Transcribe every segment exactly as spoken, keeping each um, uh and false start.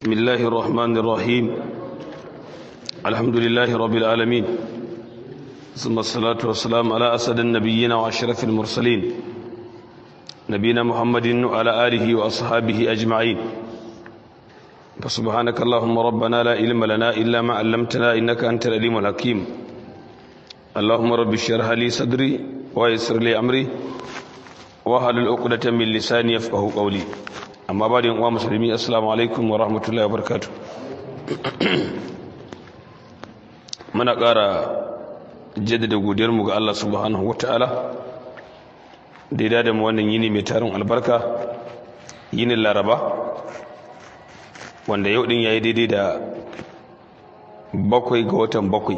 بسم الله الرحمن الرحيم الحمد لله رب العالمين ثم الصلاة والسلام على أسد النبيين وأشرف المرسلين نبينا محمد وعلى آله وأصحابه أجمعين فسبحانك اللهم ربنا لا علم لنا إلا ما علمتنا إنك أنت العليم الحكيم اللهم رب اشرح لي صدري ويسر لي أمري واحلل عقدة من لساني يفقهوا قولي amma ba da yin uwa musulmi assalamu alaikum wa rahmatullahi wa barakatuh muna ƙara jaddada godiyarmu ga Allah subhanahu wa ta'ala da ya da mu wannan yini mai tarin albarka yinin laraba wanda yau din yayi daidai da bakwai ga watan bakwai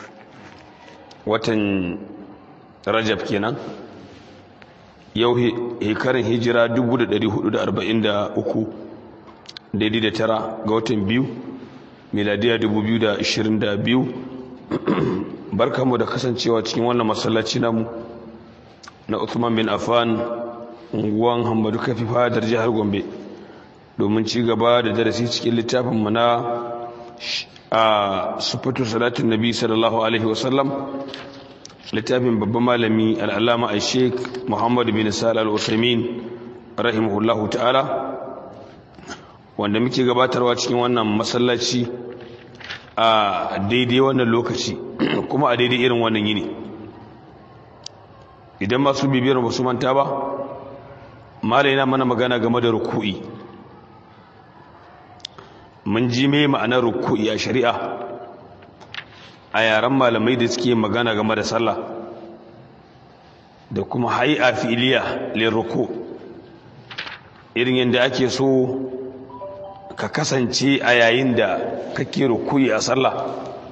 watan rajab kenan yau hekarin hijira dubu da ɗari hudu da arba'in da uku daidai da tara ga watan biyu miladiya dubu biyu da ashirin da biyu barkanmu da kasancewa cikin wannan masallaci namu na Uthman bin Affan unguwan Hamadu Kafi fadar jihar Gombe domin ci gaba da darasi cikin littafin mu na a sifatu salatin nabi sallallahu alaihi wasallam littafin babban malami al'alama a sheik muhammadu bin sa'ad al'usaimin rahimahullahu ta'ala wanda muke gabatarwa cikin wannan masallaci a daidai wannan lokaci kuma a daidai irin wannan yini idan masu bibiyar ba su manta ba malai na mana magana game da ruku'i mun ji mai ma'anar ruku'i a shari'a a yaren malamai da suke magana game da sallah da kuma hay'a fi'liya lirruku irin yadda ake so ka kasance a yayin da kake ruku'i a sallah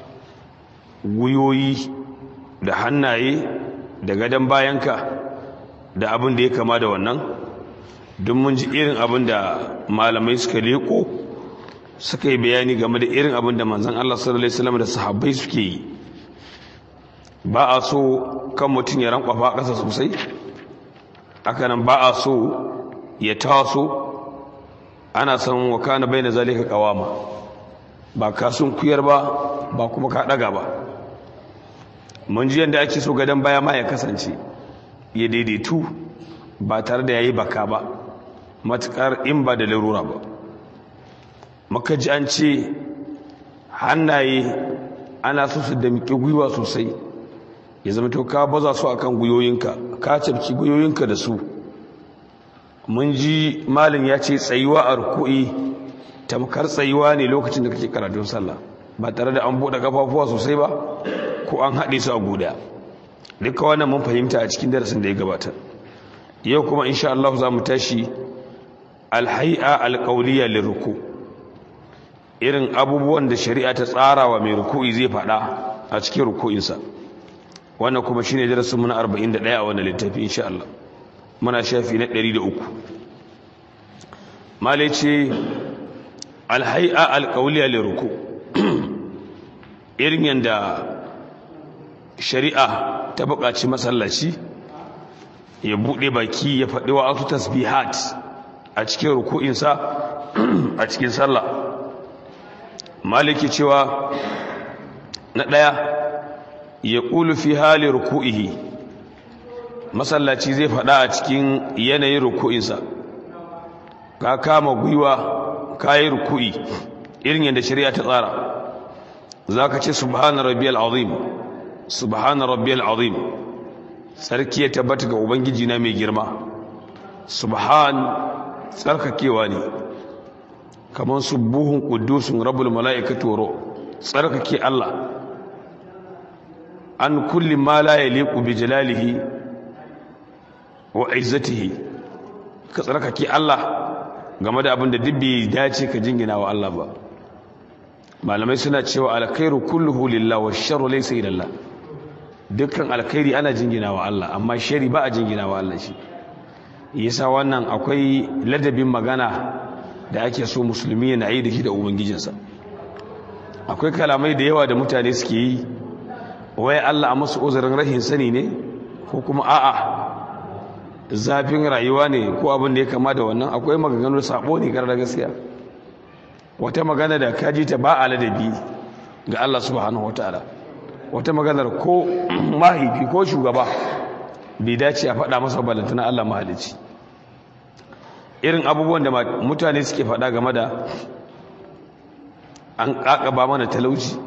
guyoyi da hannaye da gadon bayanka da abin da ya kama da wannan don mun ji irin abin da malamai suka leko suka yi bayani game da irin abin da manzan Allah sallallahu Alaihi wasallam da sahabbai suke yi ba a so kan mutum ya rankwafa ƙasa sosai hakanan ba a so ya taso ana son wa kana bai na zalika kawama ba ka sun kuyar ba ba kuma ka ɗaga ba mun ji yadda ake so gadon baya ma ya kasance ya daidaitu ba tare da ya yi baka ba matuƙar in ba da larura ba maka ji an ce hannaye ana so su damƙi gwiwa sosai ya zama to ka baza su akan gwiwoyinka ka cafki gwiwoyinka da su mun ji malin ya ce tsayuwa a ruku'i tamkar tsayuwa ne lokacin da kake karatun sallah ba tare da an buɗe kafafuwa sosai ba ko an haɗe su a guda duka wannan mun fahimta a cikin darasin da ya gabata yau kuma insha Allah za mu tashi alhai'a alqawliya lirruku' irin abubuwan da shari'a ta tsara wa mai ruku'i zai faɗa a cikin ruku'insa wannan kuma shine darasin mu na arba'in da ɗaya a wannan littafi insha Allah muna shafi na ɗari da uku malai ce alhai'a alqawliya liruku irin yanda shari'a ta buƙaci masallaci ya buɗe baki ya faɗi wa asu tasbihat a cikin ruku'insa a cikin sallah maliki cewa na ɗaya ya ƙulu fi hali ruku'ihi masallaci zai faɗa a cikin yanayin ruku'insa ka kama gwiwa ka yi ruku'i irin yadda shari'a ta tsara za ka ce subhana rabbiyal azim subhana rabbiyal azim sarki ya tabbata ga ubangiji na mai girma subhan tsarkakewa ne kamar subuhun ƙudusun rabbul mala'ikatu ro tsarkake Allah an kulli ma la yaliqu bi jalalihi wa izzatihi ka tsarkake Allah game da abin da dubbi dace ka jingina wa Allah ba malamai suna cewa alkhairu kulluhu lillahi wa sharru laysa ilallah dukkan alkhairi ana jingina wa Allah amma shari ba a jingina wa Allah shi yasa wannan akwai ladabin magana da ake so musulmi yana yi da shi da ubangijinsa akwai kalamai da yawa da mutane suke yi wai Allah a masu uzurin rahin sani ne ko kuma a'a zafin rayuwa ne ko abin da ya kama da wannan akwai maganganu sabo ne gar da gaskiya wata magana da kaji ta ba a ladabi ga Allah subhanahu wataala, wata maganar ko mahaifi ko shugaba bai dace a faɗa masa balantana Allah mahalicci. Irin abubuwan da mutane suke faɗa game da an ƙaƙaba mana talauci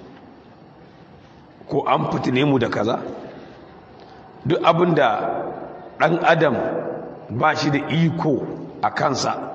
ko an fitine mu da kaza, duk abin da ɗan adam ba shi da iko a kansa,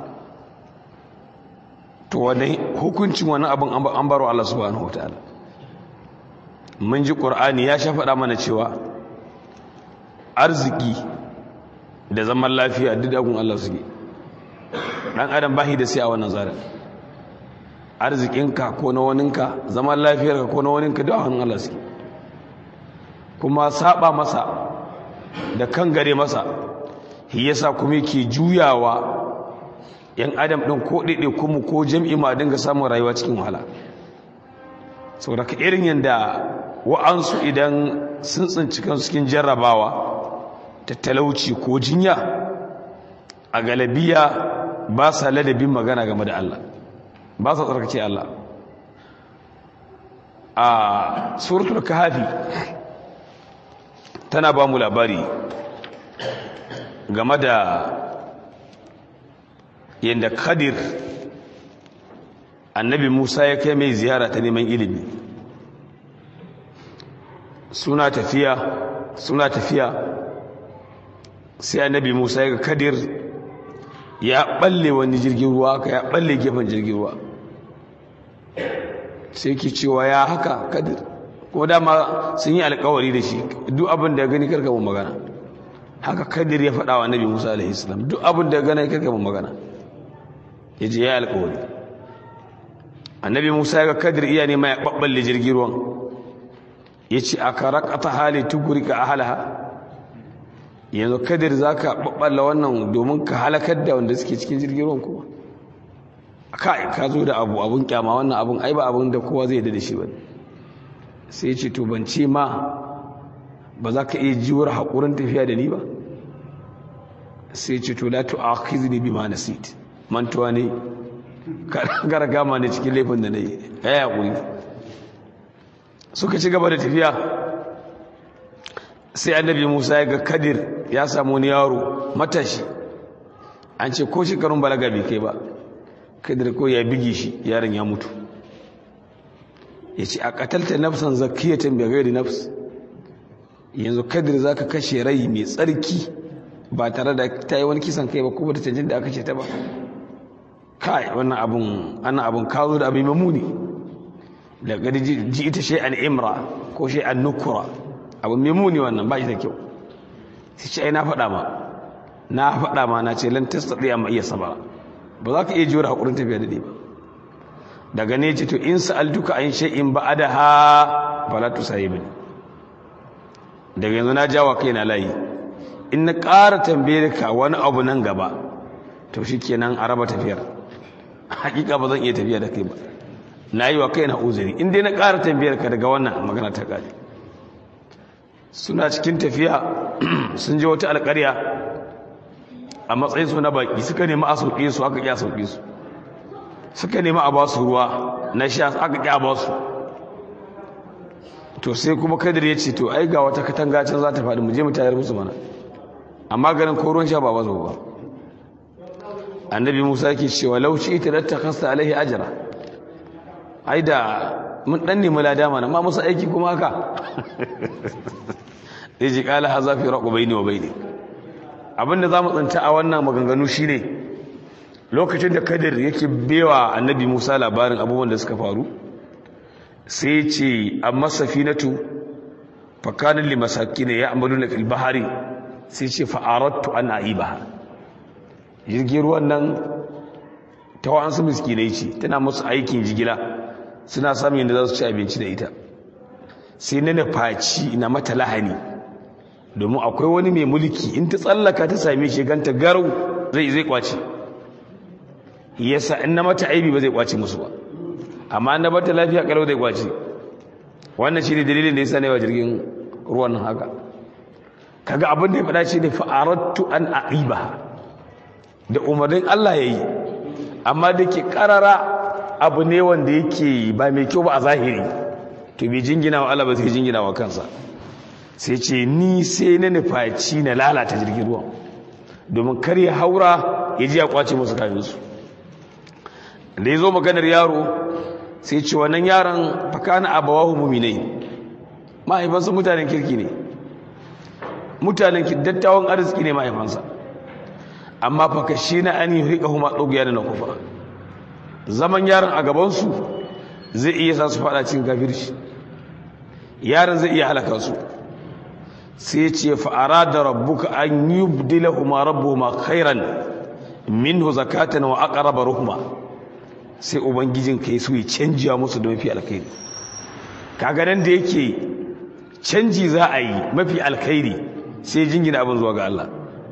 to wani hukuncin wani abin an baro Allah subhanahu wa ta'ala. Mun ji ƙur'ani ya sha faɗa mana cewa arziki da zaman lafiya duk dagun Allah suke. Ɗan adam ba shi da sai a wannan zarar, arzikinka ko na waninka, zaman lafiyarka ko na waninka duk a hannun Allah suke. Kuma saba masa da kan gare masa shi yasa kuma yake juyawa yan adam din ko dade kuma ko jami'i ma dinga samun rayuwa cikin wahala. Saboda ka irin yanda wa'ansu idan sun tsinci kansu cikin jarrabawa ta talauci ko jinya, a galabiya ba sa ladabin magana game da Allah, ba sa tsarkake Allah. A suratul kahfi tana ba mu labari game da yadda Khadir annabi Musa ya kai mai ziyara ta neman ilimi. Suna tafiya suna tafiya sai annabi Musa ya ga Khadir ya balle wani jirgin ruwa ka ya balle gefen jirgin ruwa, sai ki cewa ya haka Khadir, ko dama sun yi alkawari da shi duk abin da ya gani karka mun magana. Haka Khadir ya faɗa wa annabi Musa alaihi salam, duk abin da ya gani karka mun magana. Yaje ya alkawari. Annabi Musa ya ga Khadir iya ne mai babballe jirgin ruwan, yace akarakata hali tugurika ahlaha, yanzu Khadir zaka babballa wannan domin ka halakar da wanda suke cikin jirgin ruwan kuma. Kai ka zo da abu abun kyama, wannan abun ai ba abun da kowa zai yarda da shi bane. Sai ce to ban ce ma ba za ka iya jiwar haƙurin tafiya da ni ba. Sai ce to la tu'akhizni bima nasit, mantuwa ne gara gama ne cikin laifin da nayi, ya haƙuri. Suka ci gaba da tafiya, sai annabi Musa ya ga Khadir ya samu wani yaro matashi, an ce ko shekarun balaga bai kai ba. Khadir ko ya bige shi, yaron ya mutu. Ya ce a ƙatalta nafsan zakiyatan bai gairi nafs, yanzu Khadir za ka kashe rai mai tsarki ba tare da ta yi wani kisan kai ba ko da canjin da aka ce ta ba. Kai wannan abun ana abun kawo da abin mamuni, da gadi ji ita shay'an imra ko shay'an nukura, abun mamuni wannan ba shi da kyau. Sai ce ai na faɗa ma na faɗa ma na ce lan tastati amma iya sabara, ba za ka iya jura hakurin tafiya da ni ba. Daga ne ce to in sa'altuka an shay'in ba'adaha fala tusayibni, daga yanzu na jawa kaina layi, in na ƙara tambayar ka wani abu nan gaba to shikenan a raba tafiyar. Hakika ba zan iya tafiya da kai ba, na yi wa kaina uzuri in dai na ƙara tambayar ka daga wannan magana ta ƙare. Suna cikin tafiya sun je wata alƙarya a matsayin su na baki, suka nemi a sauƙe su aka ƙi a sauƙe su, suka nemi a ba su ruwa na sha aka ƙi a ba su. To sai kuma Khadir ya ce to ai ga wata katanga can za ta faɗi, mu je mu tayar musu mana, amma ganin ko ruwan sha ba ba zo ba. Annabi Musa yake cewa lauci ita da ta kasta alaihi ajra, ai da mun dan nemi lada mana ma musu aiki kuma haka. Sai ji kala haza fi raqubaini wa baini. Abinda zamu tsanta a wannan maganganu shine lokacin da Khadir yake bewa Annabi Musa labarin abubuwan da suka faru, sai ce amma safinatu fa kana li masakin ya'maluna fil bahri, sai ce fa aradtu an aibaha. Jirgin ruwan nan ta wa'ansu miskinai ce, tana musu aikin jigila, suna samun yadda za su ci abinci da ita. Sai na nufaci na mata lahani, domin akwai wani mai mulki in ta tsallaka ta same shi ganta garau zai zai kwace. Yasa in na mata aibi ba zai kwace musu ba, amma na bata lafiya kalau zai kwace. Wannan shi ne dalilin da yasa ne wa jirgin ruwan nan haka. Kaga abin da ya faɗa shi ne fa aradtu an aibaha, da umarnin Allah ya yi, amma da ke ƙarara abu ne wanda yake ba mai kyau ba a zahiri to bai jingina wa Allah ba sai jingina wa kansa sai ce ni sai na nufaci na lalata jirgin ruwan domin kar ya haura ya ji ya kwace musu kayansu da ya zo maganar yaro sai ce wannan yaron fakana abawahu muminai mahaifansa mutanen kirki ne mutanen dattawan arziki ne mahaifansa amma fakashi na an yi rika huma tsogiya da na kufa zaman yaron a gabansu zai iya sa su fada cikin kafirci yaron zai iya halaka su sai ce fa'ara da rabbuka an yi budila huma rabu ma khairan minhu zakatan wa aqraba ruhma sai ubangijin ka yi su yi canjiya musu da mafi alkhairi kaga nan da yake canji za a yi mafi alkhairi sai jingina abin zuwa ga Allah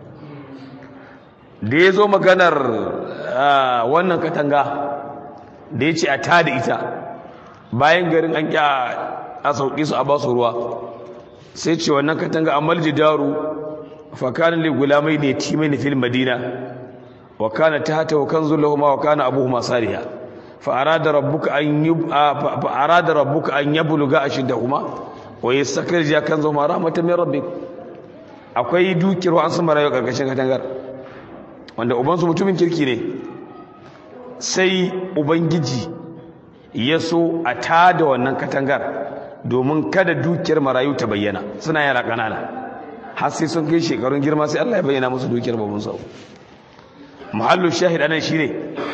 da ya zo maganar wannan katanga da ya ce a tada ita bayan garin an kya a sauƙi su a ba su ruwa sai ce wannan katanga amal jidaru fakanin li gulamai ne timai na fil madina wa kana tahta wa kanzul lahum wa kana abuhuma saliha fa arada rabbuka an yub fa arada rabbuka an yabluga ashiddahuma wa yastakrija kanzuma rahmatan min rabbik akwai dukiyar an sama rayuwa karkashin katangar wanda ubansu mutumin kirki ne sai ubangiji ya so a tada wannan katangar domin kada dukiyar marayu ta bayyana suna yara ƙanana har sai sun kai shekarun girma sai Allah ya bayyana musu dukiyar babun sau mahallu shahid anan shine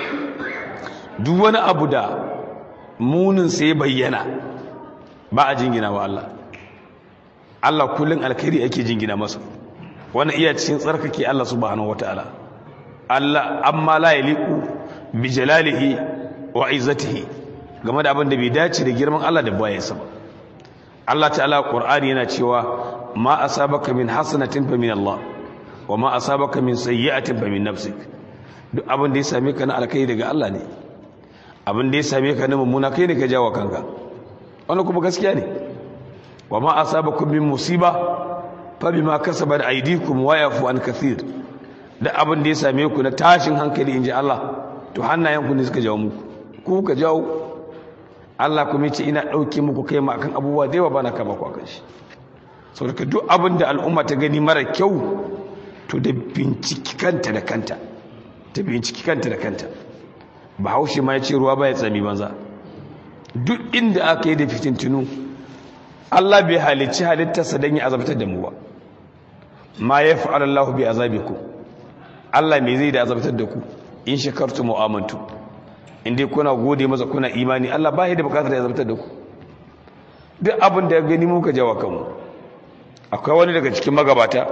duk wani abu da munin sai bayyana ba a jingina wa Allah Allah kullun alkhairi ake jingina masa wannan iya cikin tsarkake Allah subhanahu wataala Allah amma la yaliqu bi jalalihi wa izzatihi game da abin da bai dace da girman Allah da bayansa ba Allah ta'ala Qur'ani yana cewa ma asabaka min hasanatin fa min Allah wa ma asabaka min sayyi'atin fa min nafsik duk abin da ya same ka na alkai daga Allah ne abin da ya same ka na mummuna kai ne ka jawo kanka wannan kuma gaskiya ne wa ma asabakum min musiba fa bima kasabat aydikum wa yafu an kathir da abin da ya same ku na tashin hankali inji Allah to hannayenku ne suka jawo muku ku ka jawo Allah kuma yace ina dauke muku kai ma akan abubuwa da yawa bana kama ku akan shi saboda duk abin da al'umma ta gani mara kyau to da binciki kanta da kanta ta binciki kanta da kanta Bahaushe ma yace ruwa baya tsami banza duk inda aka yi da fitintunu Allah bai halicci halittarsa dan ya azabtar da mu ba ma yaf'alu Allahu bi azabikum Allah me zai da azabtar da ku in shakartum wa amantum inda kuna gode masa kuna imani Allah ba shi da bukatar ya azabtar da ku duk abin da ya gani muka jawa kanmu akwai wani daga cikin magabata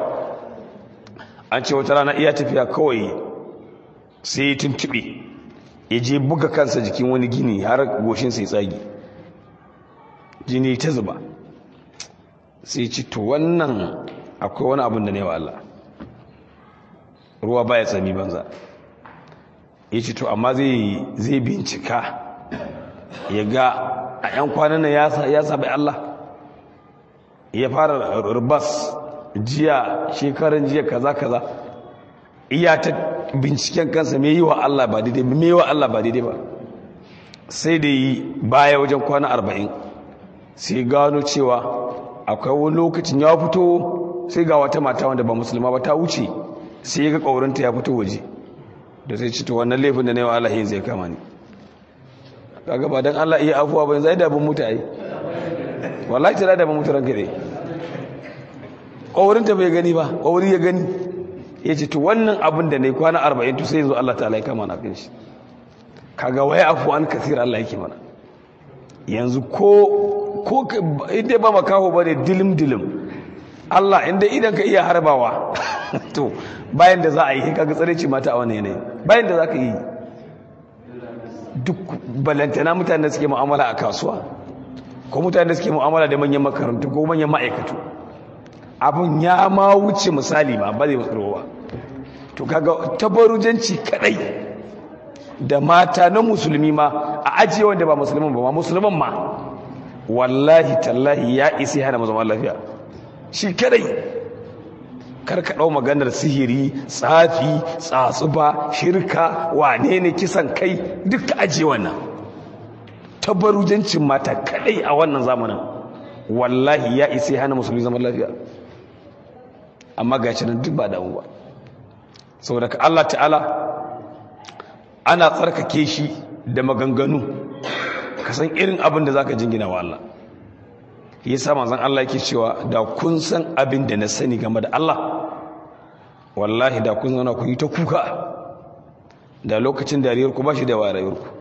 an ce wata rana iya tafiya kawai sai ya tuntube ya je buga kansa jikin wani gini har goshin sai tsagi jini ta zuba sai ci to wannan akwai wani abin da ne wa Allah ruwa baya tsami banza ya ce to amma zai bincika ya ga a 'yan kwanan ya sabi Allah ya fara rubas jiya shekarun jiya kaza kaza iya ta binciken kansa mai yi wa Allah ba daidai mai yi wa Allah ba daidai ba sai da yi baya wajen kwana arba'in sai gano cewa akwai wani lokacin ya fito sai ga wata mata wanda ba musulma ba ta wuce sai ya ga ƙaurinta ya fito waje da sai ci to wannan laifin da na yi wa Allah yin zai kama ni kaga ba don Allah iya afuwa ba zai dabin mutu ai wallahi ta dabin mutu ranka dai ƙaurinta bai gani ba ƙauri ya gani ya ce to wannan abin da na yi kwana arba'in to sai yanzu Allah ta alaika mana kan shi kaga waya afuwa an kasir Allah yake mana yanzu ko ko inda ba makaho ba ne dilim dilim Allah inda idan ka iya harbawa to bayan da za a yi kaga tsare ce mata a wani yanayi bayan da za ka yi duk balantana mutane da suke mu'amala a kasuwa ko mutane da suke mu'amala da manyan makarantu ko manyan ma'aikatu abin ya ma wuce misali ma ba zai matsarowa to kaga tabarujanci kadai da mata na musulmi ma a ajiye wanda ba musulman ba ma musulman ma wallahi tallahi ya isi hana zaman lafiya shi kadai karka ɗau maganar sihiri tsafi tsatsuba shirka wane ne kisan kai duka ajiye wannan tabarujancin mata kadai a wannan zamanin wallahi ya isa hana musulmi zaman lafiya, amma ga shi nan duk ba damu ba. saboda ka Allah ta'ala ana tsarkake shi da maganganu, ka san irin abin da zaka jingina wa Allah. yasa manzon Allah yake cewa da kun san abin da na sani game da Allah wallahi da kun zauna ku yi ta kuka, da lokacin dariyar ku bashi da warayar ku.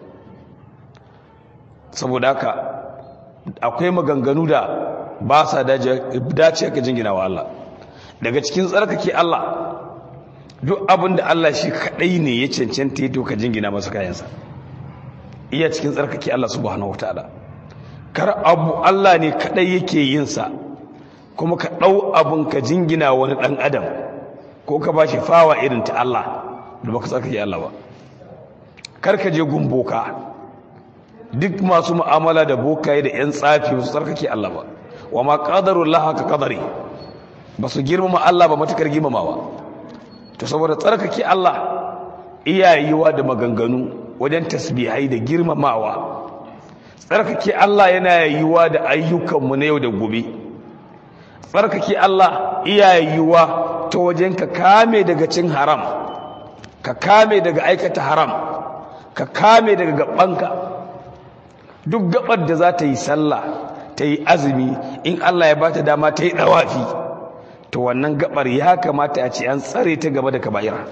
saboda haka akwai maganganu da ba sa dace ka jingina wa Allah. daga cikin tsarkake Allah duk abin da Allah shi kadai ne ya cancanta yato ka jingina masa kayansa, iya cikin tsarkake Allah subhanahu wataala. kar abu Allah ne kadai yake yin sa kuma ka dau abun ka jingina wani dan adam ko ka bashi fawa irin ta Allah da baka tsarkake Allah ba. kar ka je gumboka, duk masu mu'amala da bokaye da yan tsafi su tsarkake Allah ba. wa ma qadarullah ka qadari, ba su girmama Allah ba matukar girmamawa. to saboda tsarkake Allah iyayewa da maganganu wajen tasbihai da girmamawa. tsarkake Allah yana yiwa da ayyukanmu na yau da gobe. tsarkake Allah iyayewa ta wajen ka kame daga cin haram, ka kame daga aikata haram, ka kame daga gabanka. duk gabar da za ta yi sallah ta yi azumi, in Allah ya bata dama ta yi dawafi, to wannan gabar ya kamata a ce an tsare ta gaba da kaba'ira.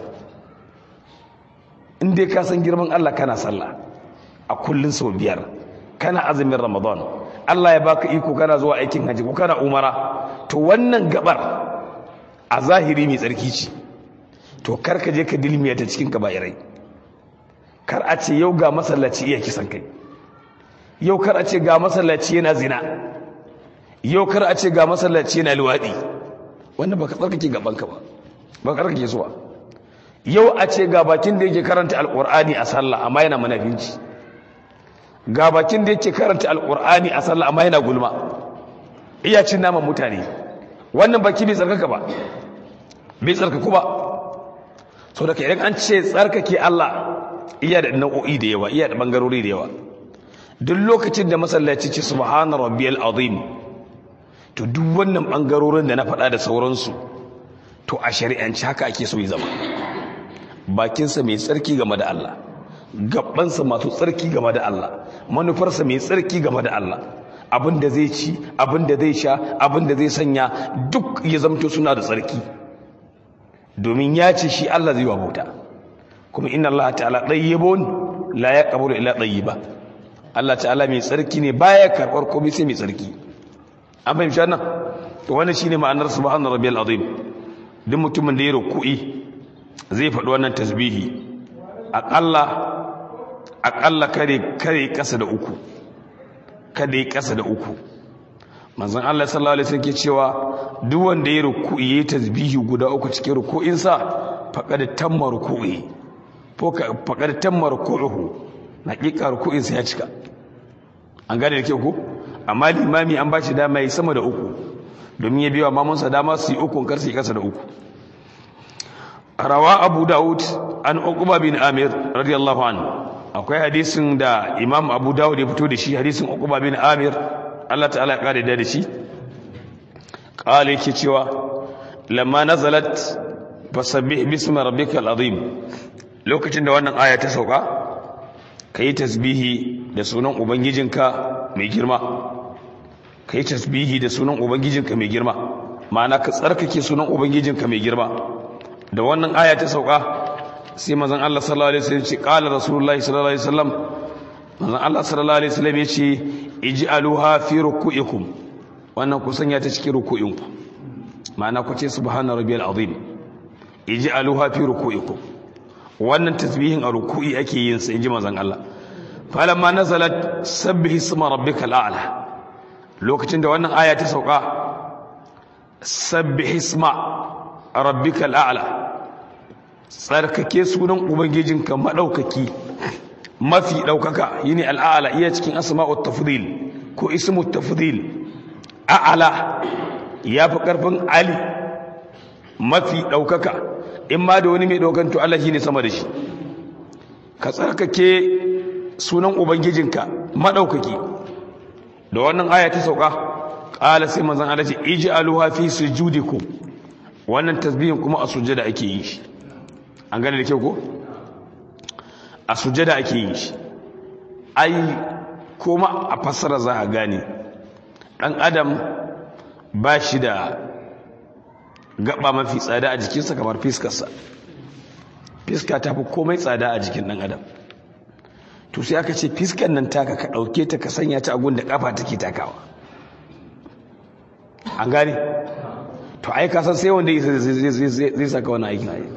in dai ka san girman Allah kana sallah a kullun sau biyar, kana azumin Ramadan, Allah ya baka iko kana zuwa aikin haji ko kana umara, to wannan gabar a zahiri mai tsarki ce. to kar ka je ka dilmiya ta cikin kaba'irai. kar a ce yau ga masallaci iya kisan kai, yau kar a ce ga masallaci yana zina, yau kar a ce ga masallaci yana luwaɗi. wannan baka tsarkake gabanka ba, baka tsarkake su ba. yau a ce ga bakin da yake karanta alqur'ani a sallah amma yana munafinci, ga bakin da yake karanta alqur'ani a sallah amma yana gulma, iya cin naman mutane. wannan baki bai tsarkaka ba, bai tsarkaku ba. so da idan an ce tsarkake Allah iya da nau'o'i da yawa, iya da bangarori da yawa. duk lokacin da masallaci ce subhana rabbiyal azim, to duk wannan bangarorin da na faɗa da sauransu, to a shari'anci haka ake so ya zama. bakinsa mai tsarki game da Allah, gabansa masu tsarki game da Allah, manufarsa mai tsarki game da Allah, abin da zai ci, abin da zai sha, abin da zai sanya, duk ya zamto suna da tsarki, domin ya ce shi Allah zai wabauta. kuma inna Allah ta'ala tayyibun la yaqbalu illa tayyiba. Allah ta'ala mai tsarki ne, baya karbar komai sai mai tsarki. an fahimci wannan? to wannan shine ma'anar subhana rabbiyal azim. duk mutumin da ya ruku'i zai faɗi wannan tasbihi aƙalla aƙalla kare kare ƙasa da uku, kada yi ƙasa da uku. manzon Allah sallallahu alaihi wasallam ke cewa duk wanda ya ruku'i yayi tasbihi guda uku cikin ruku'insa faqad tamma ruku'i ko faqad tamma ruku'uhu, hakika ruku'insa ya cika. an gane da ke ku? amma limami an ba shi dama yi sama da uku, domin ya biya mamansa dama su yi uku kar su yi ƙasa da uku. rawa abu daud an uqba bin amir radiyallahu anhu, akwai hadisin da imam abu daud ya fito da shi, hadisin uqba bin amir, Allah ta'ala ya kare da shi. qala yake cewa lamma nazalat fasabbih bismi rabbikal azim, lokacin da wannan aya ta sauka, kai tasbihi da sunan ubangijinka mai girma, kai tasbihi da sunan ubangijinka mai girma, ma'ana ka tsarkake sunan ubangijinka mai girma. da wannan aya ta sauka sai manzon Allah sallallahu alaihi wasallam ce qala rasulullahi sallallahu alaihi wasallam, manzon Allah sallallahu alaihi wasallam ya ce ij'aluha fi ruku'ikum, wannan ku sanya ta cikin ruku'inku, ma'ana ku ce subhana rabbiyal azim. ij'aluha fi ruku'ikum, wannan tasbihin a ruku'i ake yin sa inji manzon Allah. falamma nazalat sabbih isma rabbikal a'la, lokacin da wannan aya ta sauka sabbih isma rabbikal a'la, tsarkake sunan ubangijinka madaukaki mafi daukaka, yini al'ala iya cikin asma'ut tafdil ko ismut tafdil. a'la yafi karfin ali, mafi daukaka, in ma da wani mai daukan to Allah shine sama da shi. ka tsarkake sunan ubangijinka madaukaki da wannan aya ta sauka qala sai manzon Allah ce ij'aluha fi sujudikum wannan tasbihin kuma a sujada ake yi shi an gane da kyau ko a sujada ake yi shi ai kuma a fassara za a gane dan adam ba shi da gaba mafi tsada a jikinsa kamar fiskarsa fiska ta fi komai tsada a jikin dan adam to sai aka ce fiskan nan taka ka dauke ta ka sanya ta a gun da kafa take takawa an gane to ai ka san sai wanda zai saka wani aikin ai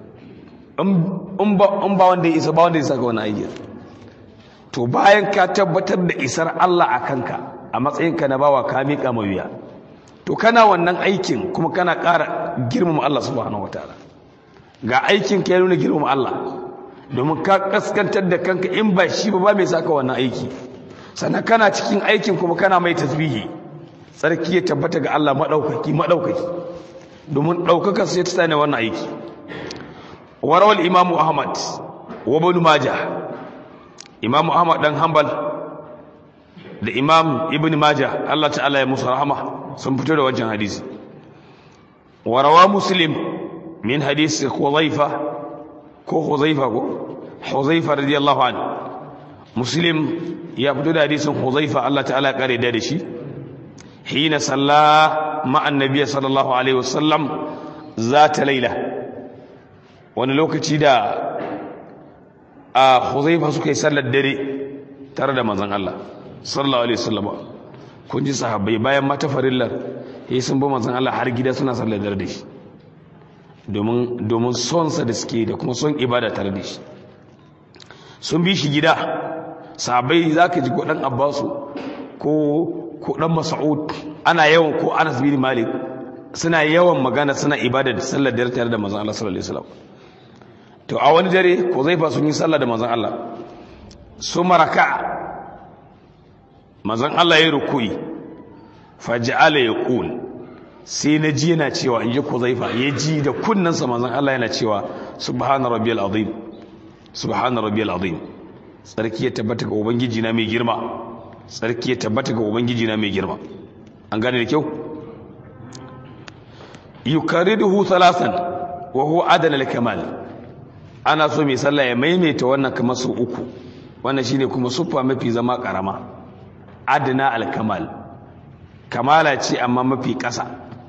in ba wanda ya isa ba wanda ya saka wani aikin to bayan ka tabbatar da isar Allah a kanka a matsayinka na bawa ka miƙa mawiya to kana wannan aikin kuma kana ƙara girmama Allah subhanahu wataala ga aikin ka ya nuna girmama Allah domin ka kaskantar da kanka in ba shi ba ba mai saka wannan aiki sannan kana cikin aikin kuma kana mai tasbihi tsarki ya tabbata ga Allah madaukaki madaukaki domin daukaka sai ta tsane wannan aiki warawal imamu ahmad wa ibn majah imamu ahmad dan hanbal da imam ibn majah Allah ta'ala ya musu rahama sun fito da wajen hadisi warawa muslim min hadisi huzaifa ko huzaifa ko huzaifa radiyallahu anhu muslim ya fito da hadisin huzaifa Allah ta'ala ya kare da shi hina salla ma annabi sallallahu alaihi wasallam zata laila wani lokaci da a huzaifa suka yi sallar dare tare da manzon Allah sallallahu alaihi wasallam kun ji sahabbai bayan mata farillar yayi sun ba manzon Allah har gida suna sallar dare da shi domin domin son sa da suke da kuma son ibada tare da shi sun bi shi gida sahabbai zaka ji ko dan Abbasu ko ko dan Mas'ud ana yawan ko Anas bin Malik suna yawan magana suna ibada da sallar dare tare da manzon Allah sallallahu alaihi wasallam to a wani dare ko zai fa sun yi sallah da manzon Allah su maraka manzon Allah ya rukuyi faj'ala yaqul sai na ji yana cewa in ji ko zai fa ya ji da kunnansa manzon Allah yana cewa subhana rabbiyal azim subhana rabbiyal azim sarki ya tabbata ga ubangiji na mai girma sarki ya tabbata ga ubangiji na mai girma an gane da kyau yukariduhu thalathan wa huwa adana al-kamal ana so mai sallah ya maimaita wannan kamar su uku wannan shine kuma suffa mafi zama karama adana al-kamal kamala ce amma mafi kasa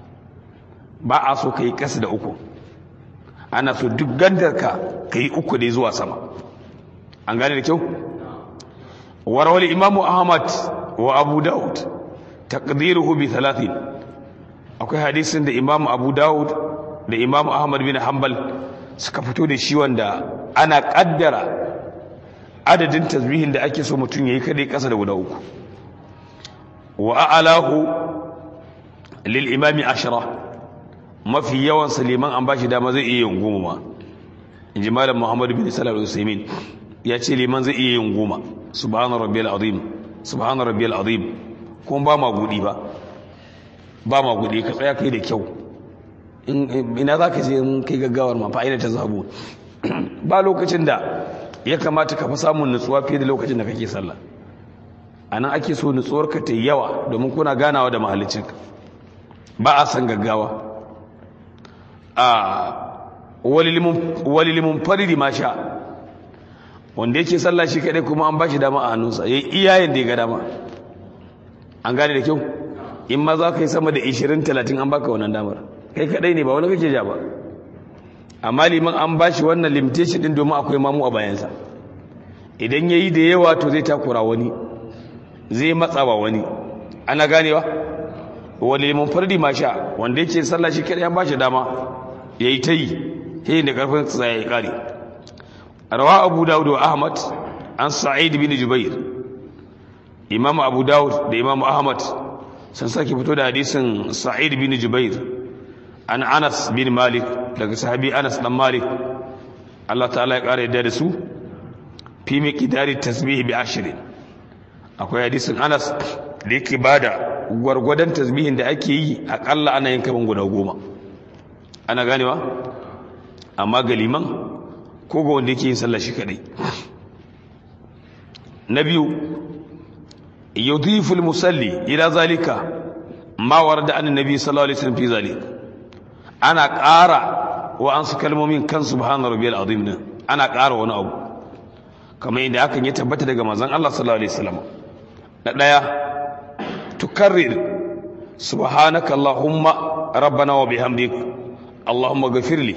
ba a so kai kasa da uku ana so duk gandarka kai uku dai zuwa sama an gane da kyau warawal imamu ahmad wa abu daud taqdiruhu bi thalathin akwai hadisin da imamu abu daud da imamu ahmad bin hanbal suka fito da shi wanda ana kaddara adadin tasbihin da ake so mutum yayi kada kasa da guda uku wa a'alahu lil imami ashra mafi yawan saliman an bashi dama zai iya yin goma ma inji malam muhammad bin sallallahu alaihi wasallam ya ce liman zai iya yin goma subhana rabbiyal azim subhana rabbiyal azim kuma ba ma gudi ba ba ma gudi ka tsaya kai da kyau ina za ka je in kai gaggawar ma fa'ina ta zabu ba lokacin da ya kamata ka fa samun nutsuwa fiye da lokacin da kake sallah anan ake so nutsuwar ka ta yawa domin kuna ganawa da mahaliccinka ba a san gaggawa a walilimin faridi ma sha wanda yake sallah shi kadai kuma an bashi dama a hannunsa yayi iyayen da ya ga dama an gane da kyau in ma za ka yi sama da ishirin talatin an baka wannan damar kai kadai ne ba wani kake ja ba amma liman an bashi wannan limitation din domin akwai mamu a bayansa idan yayi da yawa to zai takura wani zai matsa ba wani ana ganewa wani liman fardi ma sha wanda yake sallah shi kadai an bashi dama yayi tayi yayi da karfin sa ya kare rawa abu daud wa ahmad an sa'id bin jubair imam abu daud da imam ahmad sun sake fito da hadisin sa'id bin jubair an anas bin malik daga sahabi anas dan malik Allah ta'ala ya kare da su fi miqdari tasbih bi ashrin akwai hadisin anas da yake bada gwargwadon tasbihin da ake yi akalla ana yin kaman guda goma ana ganewa amma ga liman ko ga wanda yake yin sallah shi kadai na biyu yudhiful musalli ila zalika ma warada an nabi sallallahu alaihi wasallam fi zalik ana ƙara wa an su kalmomin kan subhana rabbiyal azim din ana ƙara wani abu kamar inda hakan ya tabbata daga manzon Allah sallallahu alaihi wasallam na daya tukarrir subhanaka allahumma rabbana wa bihamdik allahumma ghafirli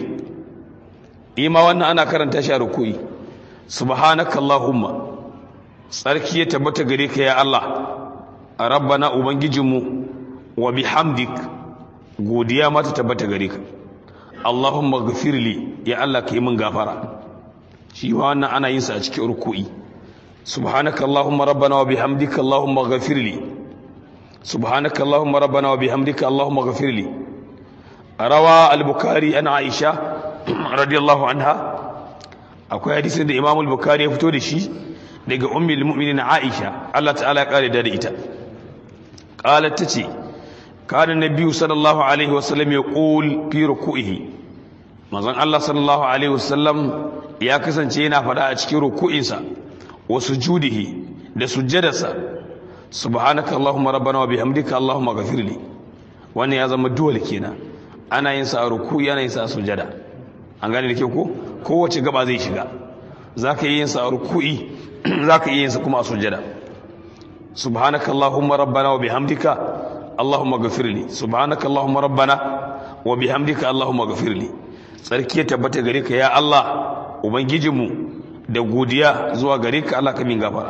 ima wannan ana karanta shi a ruku'i subhanaka allahumma tsarki ya tabbata gare ka ya Allah rabbana ubangijinmu wa bihamdik godiya ma ta tabbata gare ka allahumma ghafirli ya Allah ka yi min gafara shi wannan ana yin sa a cikin ruku'i subhanaka allahumma rabbana wa bihamdika allahumma ghafirli subhanaka allahumma rabbana wa bihamdika allahumma ghafirli rawa al-bukhari an aisha radiyallahu anha akwai hadisin da imam al-bukhari ya fito da shi daga ummul mu'minin aisha Allah ta'ala ya kare da ita qalat tace kana nabiyyu sallallahu alaihi wasallam yaqul fi ruku'ihi manzon Allah sallallahu alaihi wasallam ya kasance yana fada a cikin ruku'insa wa sujudihi da sujjadarsa subhanaka allahumma rabbana wa bihamdika allahumma ghafirli wannan ya zama dole kenan ana yin sa a ruku'i ana yin sa a sujjada an gane da ke ko kowace gaba zai shiga zaka yi yin sa a ruku'i zaka yi yin sa kuma a sujjada subhanaka allahumma rabbana wa bihamdika allahumma ghafirli subhanaka allahumma rabbana wa bihamdika allahumma ghafirli tsarki ya tabbata gare ka ya Allah ubangijinmu da godiya zuwa gare ka Allah ka min gafara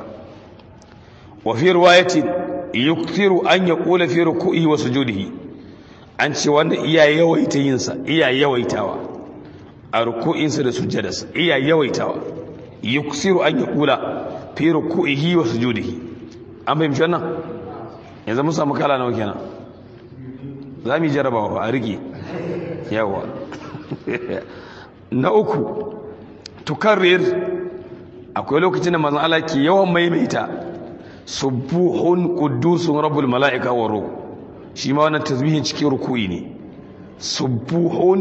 wa fi riwayatin yukthiru an yaqula fi ruku'ihi wa sujudihi an ce wannan iya yawaita yin sa iya yawaitawa a ruku'insa da sujjadarsa iya yawaitawa yukthiru an yaqula fi ruku'ihi wa sujudihi an fahimci wannan yanzu mun samu kala nawa kenan za mu yi jarabawa fa a rike yawa na uku tukarrir akwai lokacin da manzon Allah ke yawan maimaita subuhun quddusun rabbul malaika wa ruh shi ma wannan tasbihin cikin ruku'i ne subuhun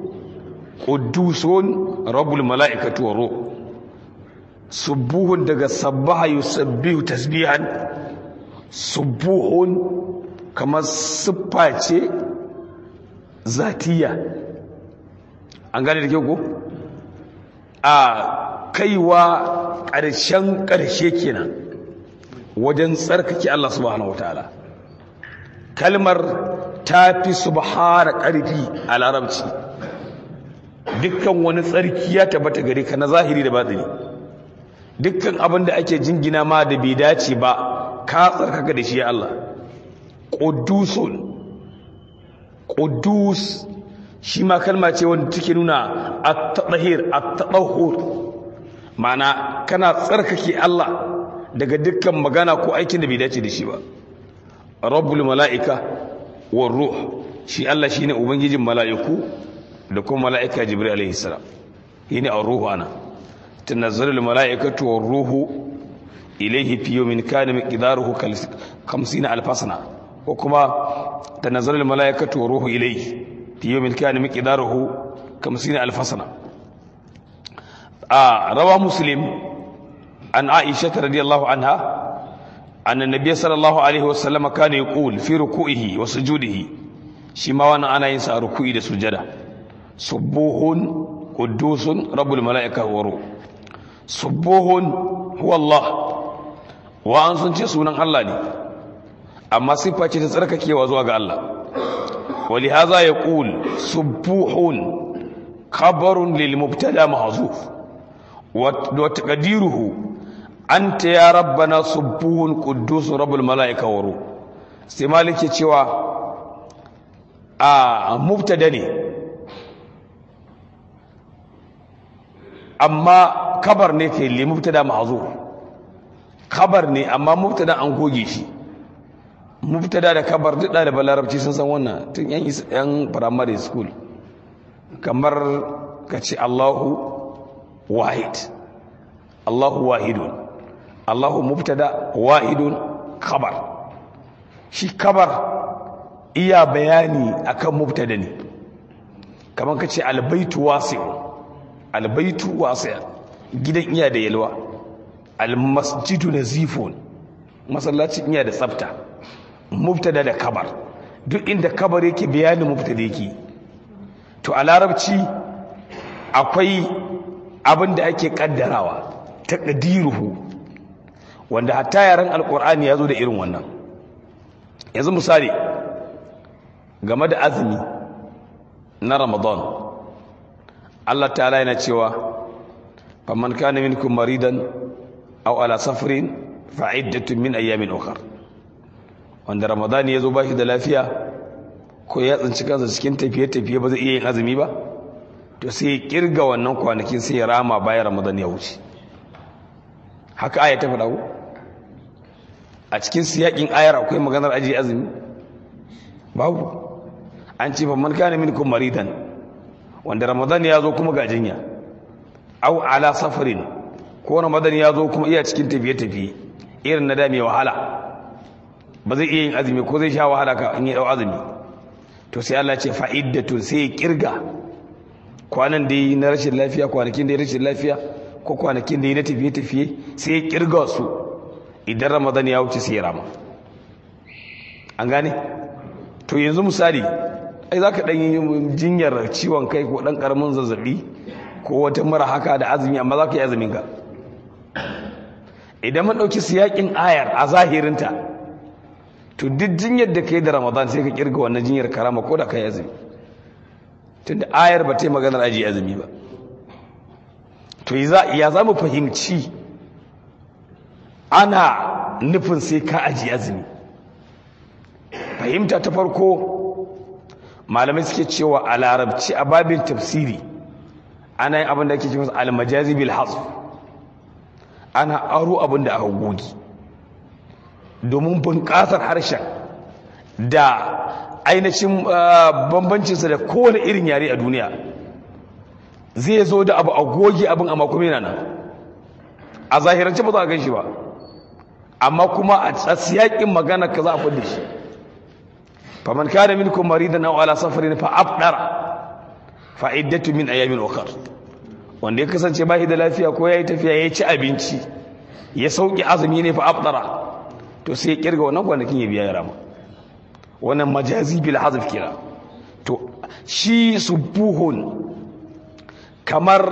quddusun rabbul malaikatu wa ruh subuhun daga sabbaha yusabbihu tasbihan subuhun kamar siffa ce zatiya an gane da ke ko a kaiwa ƙarshen ƙarshe kenan wajen tsarkake Allah subhanahu wataala kalmar ta fi subhana ƙarfi a larabci dukkan wani tsarki ya tabbata gare ka na zahiri da batini dukkan abin da ake jingina ma da bai dace ba ka tsarkaka da shi ya Allah qudusun qudus shi ma kalma ce wanda take nuna at-tahir at-tahur ma'ana kana tsarkake Allah daga dukkan magana ko aikin da bai dace da shi ba rabbul malaika war ruh shi Allah shine ubangijin mala'iku da kuma mala'ika jibril alaihi salam yini ar-ruhu ana tanazzalul mala'ikatu war ruhu ilayhi fi yawmin kana miqdaruhu khamsina alf sana ko kuma tanazzalul mala'ikatu war ruhu ilayhi في يوم كان مقداره خمسين ألف سنة آه روى مسلم عن عائشة رضي الله عنها أن النبي صلى الله عليه وسلم كان يقول في ركوعه وسجوده شما وانا أنا ينسى ركوعي لسجدة سبوح قدوس رب الملائكة والروح سبوح هو الله وأن سنتي سنن الله لي أما صفة تتركك وزواج الله ولهذا يقول سبوح خبر للمبتدا محذوف وتقديره أنت يا ربنا سبوح قدوس رب الملائكة والروح استمالك cewa a mubtada ne amma kabar ne ke li mubtada mahzuf kabar ne amma mubtada an goge shi mubtada da kabar duk da larabci sun san wannan tun yan yan primary school kamar kace Allahu wahid Allahu wahidun Allahu mubtada wahidun khabar shi kabar iya bayani akan mubtada ne kamar kace albaytu wasi' albaytu wasi' gidan iya da yalwa al-masjidu nazifun, masallacin iya da tsafta. Mubtada da kabar, duk inda kabar yake bayanin mubtada yake. To a larabci akwai abin da ake kaddarawa taqdiruhu, wanda hatta yaran alqur'ani yazo da irin wannan. Yanzu misali game da azumi na Ramadan, Allah ta'ala yana cewa faman kana minkum maridan aw ala safarin fa'iddatun min ayyamin ukhra. Wanda Ramadan yazo ba shi da lafiya ko ya tsinci kansa cikin tafiye-tafiye ba zai iya yin azumi ba, to sai ya kirga wannan kwanakin sai ya rama bayan Ramadan ya wuce. Haka aya ta faɗa ku a cikin siyakin ayar akwai maganar ajiye azumi babu. An ce faman kana minkum maridan, wanda Ramadan ya zo kuma ga jinya, aw ala safarin, ko Ramadan ya zo kuma iya cikin tafiye-tafiye irin na da mai wahala, ba zai iya yin azumi ko zai sha wahala ka in yi dau azumi, to sai Allah ce fa'iddatun, sai ya kirga kwanan da yi na rashin lafiya, kwanakin da yi rashin lafiya ko kwanakin da yi na tafiye-tafiye, sai ya kirga su. Idan Ramadan ya wuce sai ya rama. An gane? To yanzu misali, ai za ka ɗanyi jinyar ciwon kai ko ɗan ƙaramin zazzaɓi ko wata mara haka da azumi, amma za ka yi azumin ka. Idan mun ɗauki siyaƙin ayar a zahirinta, to duk jinyar da ka yi da Ramadan sai ka kirga wannan jinyar karama ko da ka yi azumi, tunda ayar ba ta yi maganar ajiye azumi ba. To ya za mu fahimci ana nufin sai ka ajiye azumi? Fahimta ta farko, malamai suke cewa a larabci a babin tafsiri ana yin abin da ake cewa al-majazi bil hasf, ana aro abin da aka goge domin bunƙasar harshen da ainihin bambancinsa da kowane irin yare a duniya. Zai zo da abu a goge abin amma kuma yana nan a zahirance ba za a gan shi ba, amma kuma a siyaƙin magana ka za a fadda shi. faman kana minkum maridan aw ala safarin fa afdara fa iddatu min ayamin ukhra. Wanda ya kasance ba shi da lafiya ko yayi tafiya ya ci abinci ya sauki azumi ne fa afdara, to sai ya kirga wannan kwanakin ya biya ya rama. Wannan majazi bil hazf kira. To shi subuhun kamar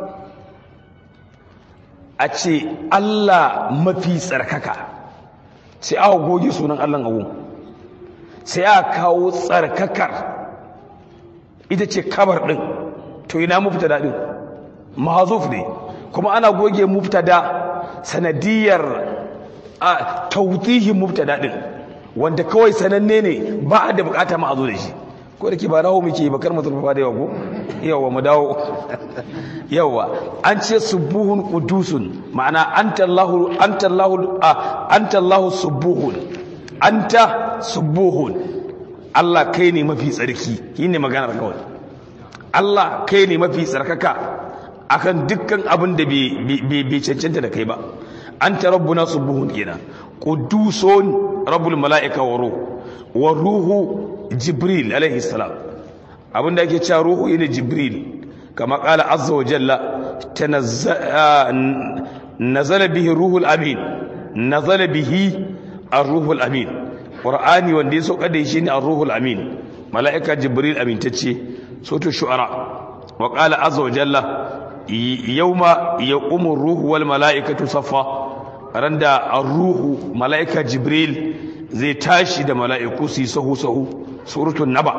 a ce Allah mafi tsarkaka, sai aka goge sunan Allah abu, sai aka kawo tsarkakar ita ce kabar din. To ina mubtada din? Mahzuf ne, kuma ana goge mubtada sanadiyar a tawdihin mubtada din, wanda kawai sananne ne ba da bukata ma a zo da shi. Ko da ke ba rawo muke bakar musulfa da yawa ko yawa mu dawo yawa. An ce subuhun qudusun, ma'ana anta Allahu anta Allahu anta Allahu subuhun, anta subuhun, Allah kai ne mafi tsarki. Shine maganar kawai, Allah kai ne mafi tsarkaka akan dukkan abin da bai cancanta da kai ba. Anta rabbuna subuhun kenan. Qudusun rabbul mala'ika wa ruh wa ruhu Jibril alaihi salam. Abinda ake cewa ruhu ne Jibril, kama qala azza wa jalla nazala bihi ruhul amin, nazala bihi ar-ruhul amin. Qur'ani wanda ya sauka da shi ne ar-ruhul amin, mala'ika Jibril amintacce. Sautu shu'ara wa qala azza wa jalla yawma yaqumu ar-ruhu wal mala'ikatu saffa, randa ar-ruhu mala'ika Jibril zai tashi da mala'iku su yi sahu-sahu. Suratun Naba.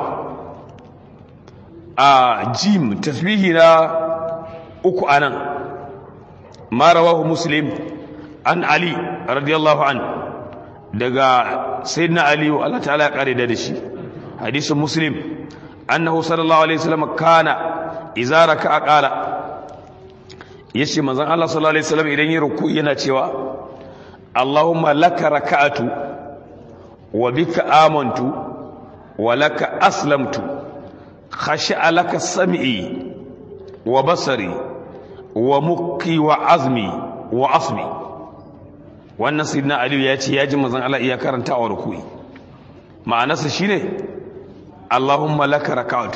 A jim tasbihi na uku anan, ma rawahu Muslim an Ali radiyallahu an, daga sayyidina Ali wa Allah ta'ala ya kare da shi. Hadisin Muslim annahu sallallahu alaihi wasallam kana idza raka'a qala, yace manzon Allah sallallahu alaihi wasallam idan yi ruku'i yana cewa Allahumma laka raka'atu wa bika amantu wa laka aslamtu, khashi'a laka sam'i wa basari wa mukki wa azmi wa asmi. Wannan sayyidina Ali ya ce ya ji manzon Allah iya karanta a ruku'i. Ma'anarsa shine Allahumma laka raka'atu,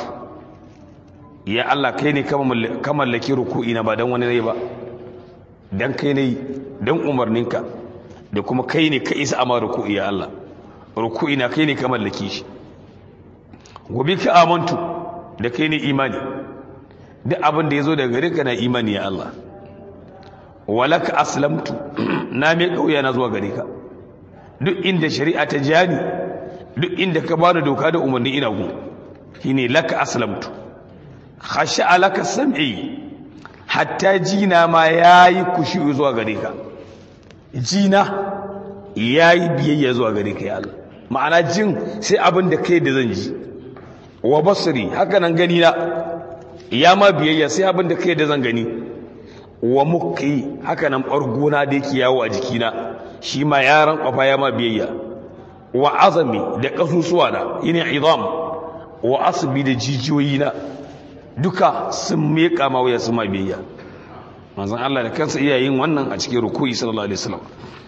ya Allah kai ne ka mallaki ruku'i na ba dan wani ne ba, dan kai ne. dan umarninka da kuma kai ne ka isa amma ruku'i ya Allah ruku'i na kai ne ka mallake shi gobe ka amantu da kai ne imani duk abin da yazo daga gare ka na imani ya Allah walaka aslamtu na mai kauya na zuwa gare ka duk inda shari'a ta jani duk inda ka bani doka da umarni ina gu shine laka aslamtu khasha laka sam'i hatta jina ma yayi kushi zuwa gare ka jina yayi biyayya zuwa gare ka ya Allah ma'ana jin sai abin da kai da zan ji wa basri haka nan gani na ya ma biyayya sai abin da kai da zan gani wa muqi haka nan bargona da yake yawo a jikina shi ma yaran kwafa ya ma biyayya wa azami da kasusuwa na yine izam wa asbi da jijiyoyi na duka sun meka ma waya su ma biyayya manzon Allah da kansa iya yin wannan a cikin ruku'i sallallahu alaihi wasallam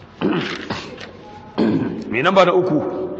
me namba da uku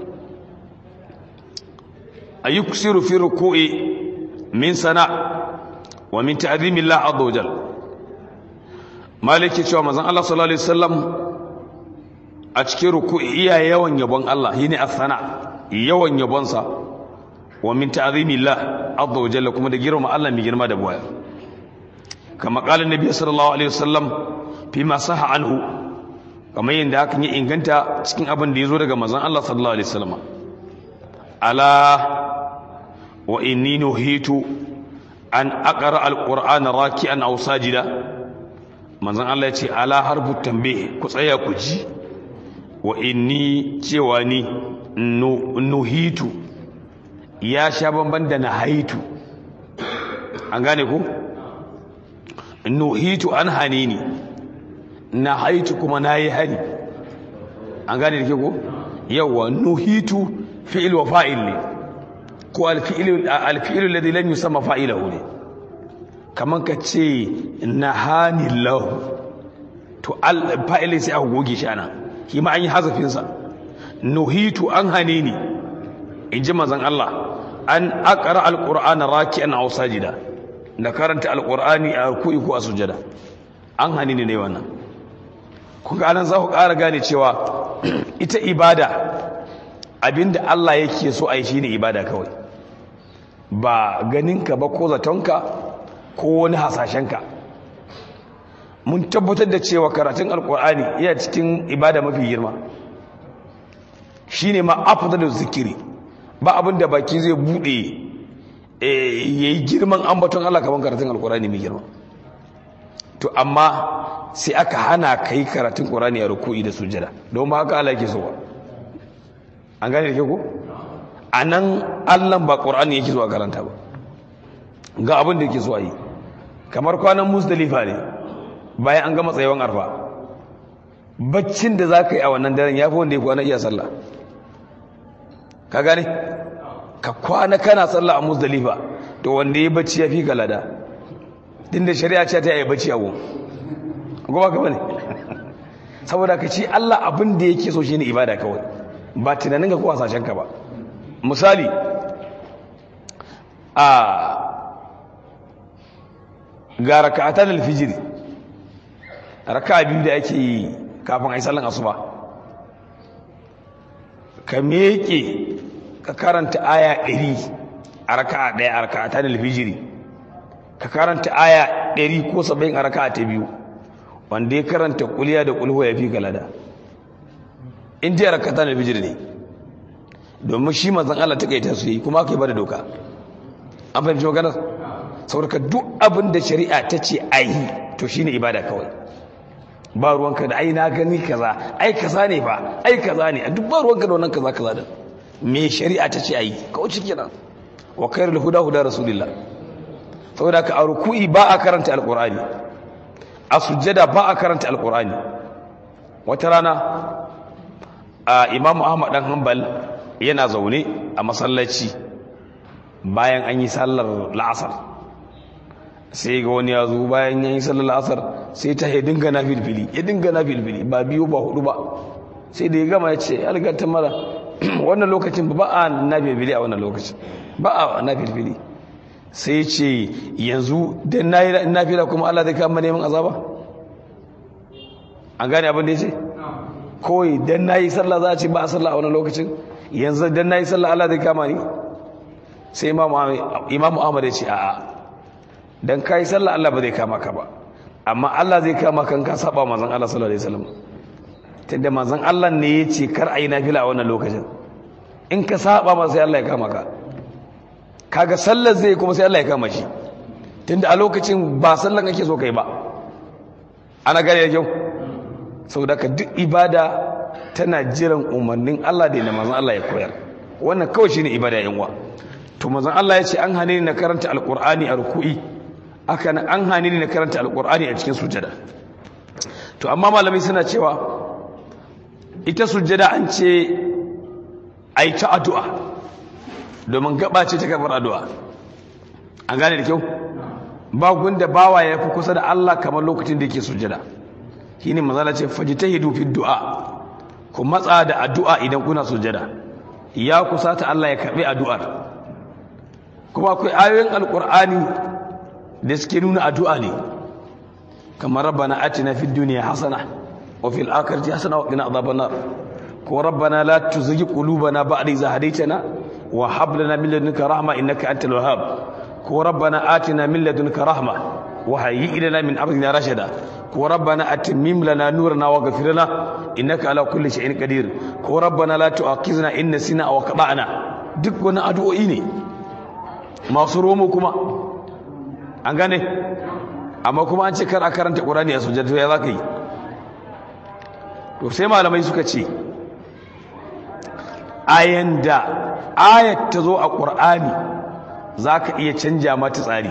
ayuksiru fi ruku'i min sana wa min ta'zimi Allah azza wa jalla maliki cewa manzon Allah sallallahu alaihi wasallam a cikin ruku'i iya yawan yabon Allah shine as-sana yawan yabonsa wa min ta'zimi Allah azza wa jalla kuma da girma Allah mai girma da boya kama qala annabi sallallahu alaihi wasallam fi ma sahha anhu kamar yanda hakan ya inganta cikin abin da yazo daga manzon Allah sallallahu alaihi wasallam ala wa inni nuhitu an aqra al-qur'ana raki'an aw sajida manzon Allah ya ce ala harfu tambaye ku tsaya ku ji wa inni cewa ni nuhitu ya sha bamban da nahaitu an gane ku nuhitu an hanini nahaitu kuma nayi hani an gane dake ku yawa nuhitu fi'il wa fa'il ne ko al-fi'il al-fi'il alladhi lam yusamma fa'ilahu ne kaman ka ce nahani lahu to al-fa'il sai aka goge shi ana shi ma an yi hazafin sa nuhitu an hanini inji manzon Allah an aqra al-qur'ana raki'an aw sajida da karanta al-qur'ani a ruku'i ko a sujada an hanini ne wannan kun ga anan za ku ƙara gane cewa ita ibada abinda Allah yake so ai shine ibada kawai ba ganinka ba ko zatonka ko wani hasashenka mun tabbatar da cewa karatun alkur'ani iya cikin ibada mafi girma shine ma afdalu zikiri ba abinda baki zai bude yayi girman ambaton Allah kaman karatun alkur'ani mai girma to amma sai aka hana kai karatun qur'ani a ruku'i da sujada don ba haka Allah yake so ba an gane da ke ko anan Allah ba qur'ani yake so a karanta ba ga abin da yake so a yi kamar kwanan musdalifa ne bayan an gama tsayawan arfa baccin da za ka yi a wannan daren ya fi wanda ya kwana iya sallah ka gane ka kwana kana sallah a musdalifa to wanda ya bacci ya fi galada din da shari'a ce ta yi bacci a gun goma ka bane saboda ka ci Allah abin da yake so shi ne ibada kawai ba tunanin ka ko hasashen ka ba misali a ga raka'atan al-fajr raka'a biyu da ake yi kafin ayi sallan asuba ka meke ka karanta aya ɗari a raka'a ɗaya a raka'atan al-fajr ka karanta aya ɗari ko saba'in a raka'a ta biyu wanda ya karanta kuliya da kulhu ya fi galada in dai raka'atan al-fajr ne domin shi manzon Allah ta kaita su yi kuma aka yi bada doka an fahimci maganar saboda duk abin da shari'a ta ce a yi to shine ibada kawai ba ruwanka da ai na gani kaza ai kaza ne fa ai kaza ne a duk ba ruwanka da wannan kaza kaza da me shari'a ta ce a yi kawai ciki nan wa khairul huda huda rasulillah saboda ka a ruku'i ba a karanta alqur'ani a sujjada ba a karanta alqur'ani wata rana a imamu ahmad dan hanbal yana zaune a masallaci bayan an yi sallar la'asar sai ga wani ya zo bayan ya yi sallar la'asar sai ta ya dinga na filfili ya dinga na filfili ba biyu ba hudu ba sai da ya gama ya ce algata mara wannan lokacin ba a na filfili a wannan lokacin ba a na filfili sai ce yanzu don na yi na fila kuma Allah zai kama neman azaba an gane abin da ya ce kawai dan na yi sallah za a ce ba a sallah a wani lokacin yanzu dan na yi sallah Allah zai kama ni sai imamu Ahmad ya ce a'a dan ka yi sallah Allah ba zai kama ka ba amma Allah zai kama kan ka saba manzon Allah sallallahu alaihi wasallam tunda manzon Allah ne ya ce kar a yi nafila a wannan lokacin in ka saba ma sai Allah ya kama ka kaga sallar zai kuma sai Allah ya kama shi tunda a lokacin ba sallan kake so kai ba ana gane da kyau saboda ka duk ibada tana jiran umarnin Allah da manzon Allah ya koyar wannan kawai shine ibada yan uwa to manzon Allah ya ce an hane ni na karanta alqur'ani a ruku'i aka an hane ni na karanta alqur'ani a cikin sujada to amma malamai suna cewa ita sujada an ce ai ta addu'a domin gaba ce ta karbar addu'a an gane da kyau ba gunda bawa ya fi kusa da Allah kamar lokacin da yake sujada shine manzala ce fajtahidu fi du'a ku matsa da addu'a idan kuna sujada ya kusata Allah ya karbi addu'ar kuma akwai ayoyin alqur'ani da suke nuna addu'a ne kamar rabbana atina fid dunya hasana wa fil akhirati hasana wa qina adhaban nar ko rabbana la tuzigh qulubana ba'da idh hadaytana wa hab lana min ladunka rahma innaka antal wahhab ko rabbana atina min ladunka rahma wa hayyi lana min amrina rashada ko rabbana atimim lana nurana waghfir lana innaka ala kulli shay'in qadir ko rabbana la tu'akhizna in nasina aw akhtana duk wani addu'o'i ne masu romo kuma an gane amma kuma an ce kar a karanta qur'ani a sujjada ya zaka yi to sai malamai suka ce ayan da ayat ta zo a qur'ani zaka iya canja mata tsari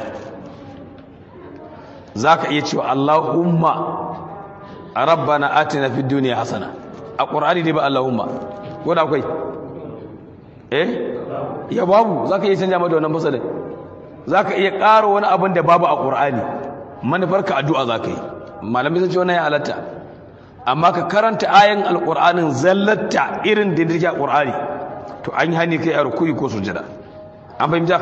zaka iya cewa Allahumma rabbana atina fid dunya hasana a qur'ani dai ba Allahumma ko da akwai eh ya babu zaka iya canja mata wannan fasalin zaka iya ƙara wani abin da babu a qur'ani manufarka addu'a zaka yi malamai sun ce wannan ya halatta amma ka karanta ayan alqur'anin zallatta irin da yake a qur'ani to an yi hani kai a rukuyi ko sujada an fahimta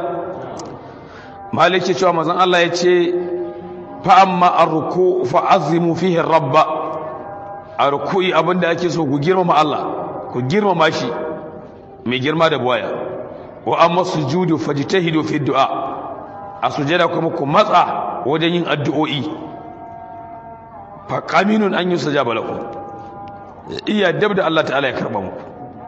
malike cewa manzon Allah ya ce fa amma arruku fa azimu fihi rabba arku'i abinda ake so ku girmama Allah ku girmama shi mai girma da buwaya wa amma sujudu fajtahidu fi du'a a sujada kuma ku matsa wajen yin addu'o'i fa qaminun an yusajaba lakum iya dabda Allah ta'ala ya karba muku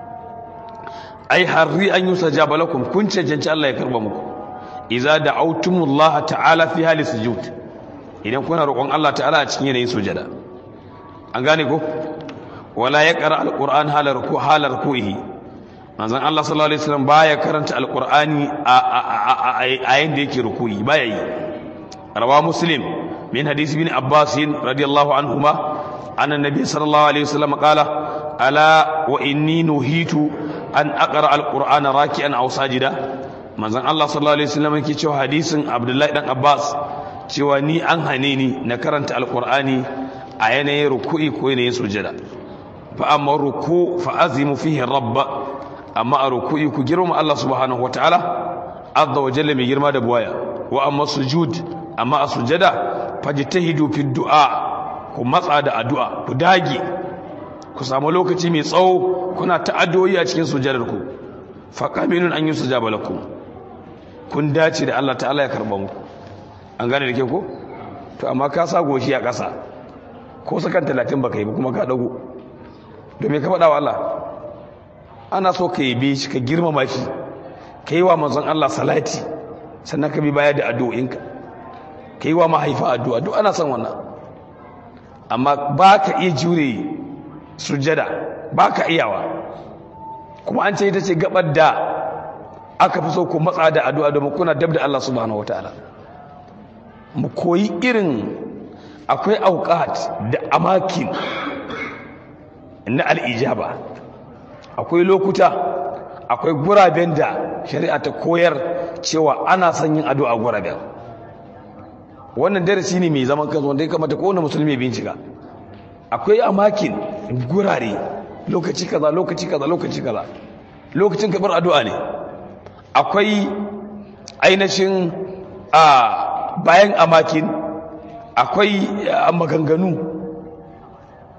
ai harri an yusajaba lakum kun cancanci Allah ya karba muku idza da'awtumullaha ta'ala fi hali sujud idan kuna roƙon Allah ta'ala a cikin yanayin sujada an gane ko wala yaqra alquran hala ruku hala rukuhi manzon Allah sallallahu alaihi wasallam baya karanta alqurani a yayin da yake rukuyi baya yi rawa muslim min hadisi bin abbas radiyallahu anhuma anna nabiy sallallahu alaihi wasallam qala ala wa inni nuhitu an aqra alqur'ana raki'an aw sajida manzon Allah sallallahu alaihi wasallam yake cewa hadisin abdullahi dan abbas cewa ni an hane ni na karanta alqur'ani a yanayin ruku'i ko yanayin sujada fa amma ruku fa azimu fihi rabba amma a ruku'i ku girma Allah subhanahu wataala azza wa jalla mai girma da buwaya wa amma sujud amma a sujada fajtahidu fi du'a ku matsa da addu'a ku dage ku samu lokaci mai tsawo kuna ta addu'o'i a cikin sujadar ku fa qaminun an yusjaba lakum kun dace da Allah ta'ala ya karba muku an gane da ke ko to amma ka sa goshi a ƙasa ko sakan talatin baka yi ba kuma ka dago domin ka faɗa wa Allah ana so ka yi shi ka girmama shi ka yi wa manzon Allah salati sannan ka bi baya da addu'o'inka ka yi wa mahaifa addu'a duk ana son wannan amma ba ka iya jure sujada ba ka iyawa kuma an ce ita ce gabar da aka fi so ku matsa da addu'a domin kuna dab da Allah subhanahu wataala mu koyi irin akwai auqat da amakin na al'ijaba akwai lokuta akwai guraben da shari'a ta koyar cewa ana son yin addu'a guraben wannan darasi ne mai zaman kansa wanda ya kamata kowane musulmi ya bincika akwai amakin gurare lokaci kaza lokaci kaza lokaci kaza lokacin karɓar addu'a ne akwai ainihin a bayan amakin akwai maganganu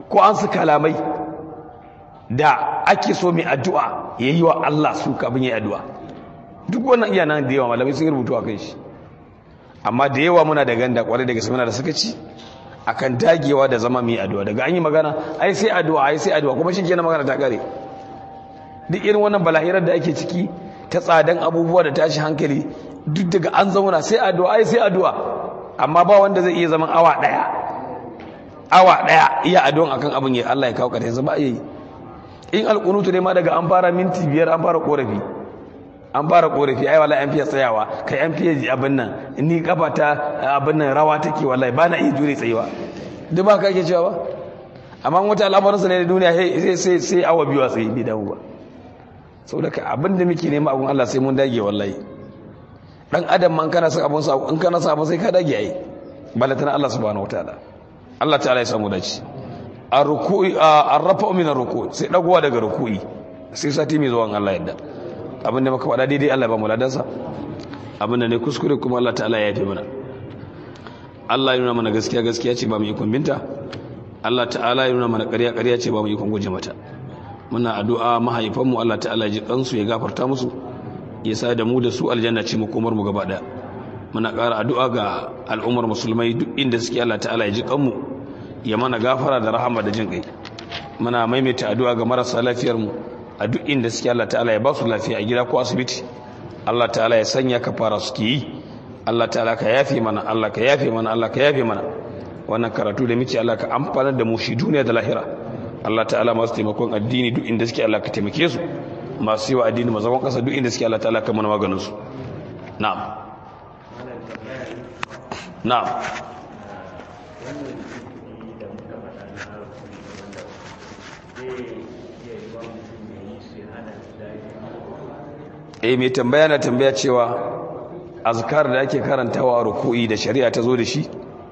ko an su kalamai da ake so mai addu'a ya yi wa Allah su kafin ya yi addu'a duk wannan iya nan da yawa malamai sun rubutu a kai shi amma da yawa muna da ganda kwarai daga samuna da suka ci akan dagewa da zama mai addu'a daga an yi magana ai sai addu'a ai sai addu'a kuma shi ke na magana ta kare duk irin wannan balahirar da ake ciki ta tsadan abubuwa da tashi hankali duk daga an zauna sai addu'a ai sai addu'a amma ba wanda zai iya zaman awa daya awa daya iya addu'an akan abin ya Allah ya kawo ka yanzu ba yi in alqunutu ne ma daga an fara minti biyar an fara korafi an fara korafi ai wallahi an fiye tsayawa kai an fiye abin nan ni kafa ta abin nan rawa take wallahi ba na iya jure tsayawa duk ba ka ke cewa ba amma wata al'amarin sa ne da duniya sai sai sai awa biyu a tsaye bai dawo ba saboda ka abin da muke nema abun Allah sai mun dage wallahi dan adam man kana son abun sa in kana son abun sai ka dage ai balatana Allah subhanahu wataala Allah ta'ala ya samu dace ar-ruku'i ar-rafa'u min ar-ruku'i sai dagowa daga ruku'i sai sati mai zuwan Allah yadda abin da muka faɗa daidai Allah ba mu ladansa abin da ne kuskure kuma Allah ta'ala ya yafe mana Allah ya nuna mana gaskiya gaskiya ce ba mu ikon binta Allah ta'ala ya nuna mana ƙarya ƙarya ce ba mu ikon guje mata muna addu'a mahaifanmu Allah ta'ala ya ji kansu ya gafarta musu ya sa da mu da su aljanna ce mu komar mu gaba daya muna ƙara addu'a ga al'ummar musulmai duk inda suke Allah ta'ala ya ji kanmu ya mana gafara da rahama da jin kai muna maimaita addu'a ga marasa lafiyar mu a duk inda suke Allah ta'ala ya ba su lafiya a gida ko asibiti Allah ta'ala ya sanya kafara suke yi Allah ta'ala ka yafe mana Allah ka yafe mana Allah ka yafe mana wannan karatu da muke Allah ka amfana da mu shi duniya da lahira Allah ta'ala masu taimakon addini duk inda suke Allah ka taimake su masu yi wa addini mazaban kasa duk inda suke Allah ta'ala ka mana maganin su na'am na'am eh mai tambaya na tambaya cewa azkar da ake karantawa a ruku'i da shari'a ta zo da shi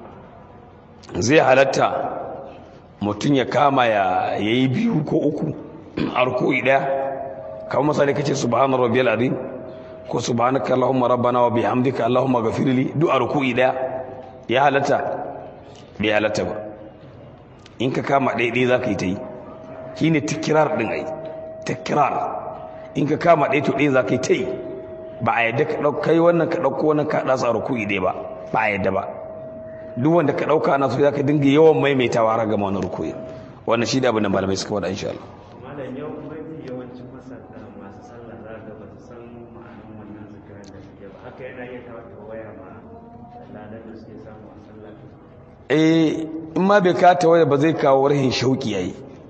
zai halatta mutum ya kama ya yi biyu ko uku a ruku'i daya kamar misali kace subhana rabbiyal azim ko subhanaka allahumma rabbana wa bihamdika allahumma ghafirli duk a ruku'i daya ya halatta bai halatta ba in ka kama daidai zaka yi ta yi shine tikrar din ai tikrar in ka kama ɗaya to ɗaya za ka yi ta yi ba a yadda ka ɗaukai wannan ka ɗauko wannan ka ɗasa ruku'i ɗaya ba ba a yadda ba duk wanda ka ɗauka ana so za ka dinga yawan maimaitawa har gama wani ruku'i wannan shi da abin da malamai suka faɗa insha Allah. Malam yau mafi yawancin masalla masu sallah za ga ba su san ma'anar wannan zikirin da suke ba haka yana iya kawo waya ma ladan da suke samu a sallah. Eh in ma bai kawo tawaya ba zai kawo rahin shauki yayi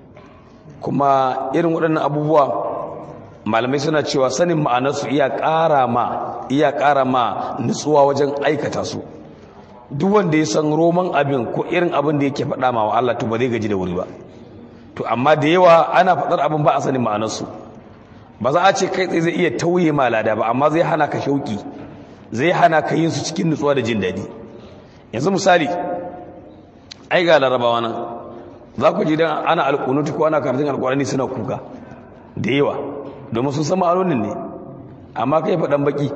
kuma irin waɗannan abubuwa malamai suna cewa sanin ma'anarsu iya ƙara ma iya ƙara ma nutsuwa wajen aikata su duk wanda ya san roman abin ko irin abin da yake faɗa ma wa Allah to ba zai gaji da wuri ba to amma da yawa ana faɗar abin ba a sanin ma'anarsu ba za a ce kai tsaye zai iya tauye ma lada ba amma zai hana ka shauki zai hana ka yin su cikin nutsuwa da jin daɗi yanzu misali ai ga larabawa nan za ku ji dan ana alƙunuti ko ana karatun alƙur'ani suna kuka da yawa domin sun san ma'anonin ne amma kai faɗan baki